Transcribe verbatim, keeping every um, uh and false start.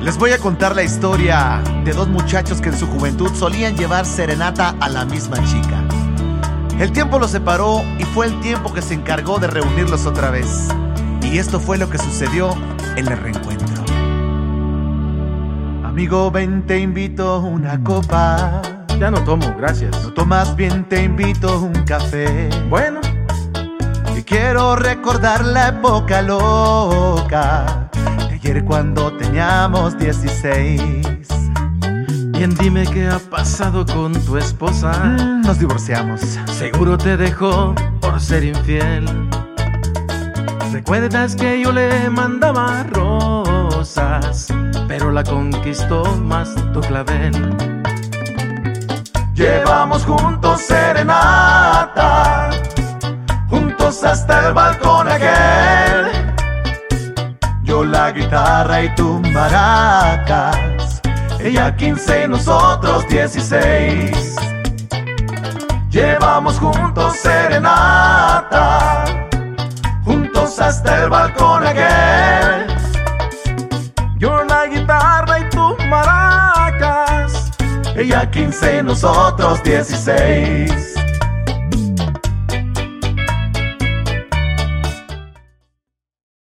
Les voy a contar la historia de dos muchachos que en su juventud solían llevar serenata a la misma chica. El tiempo los separó y fue el tiempo que se encargó de reunirlos otra vez. Y esto fue lo que sucedió en el reencuentro. Amigo, ven, te invito a una copa. Ya no tomo, gracias. No tomas bien, te invito a un café. Bueno. Y quiero recordar la época loca de ayer cuando teníamos dieciséis. Bien, dime qué ha pasado con tu esposa. Mm, nos divorciamos. Seguro te dejó por ser infiel. ¿Recuerdas que yo le mandaba rosas, pero la conquistó más tu clavel? Llevamos juntos serenata, juntos hasta el balcón aquel. Yo la guitarra y tú maracas, ella quince, nosotros dieciséis. Llevamos juntos serenata, juntos hasta el balcón aquel. Yo la guitarra y tú maracas, ella quince, nosotros dieciséis.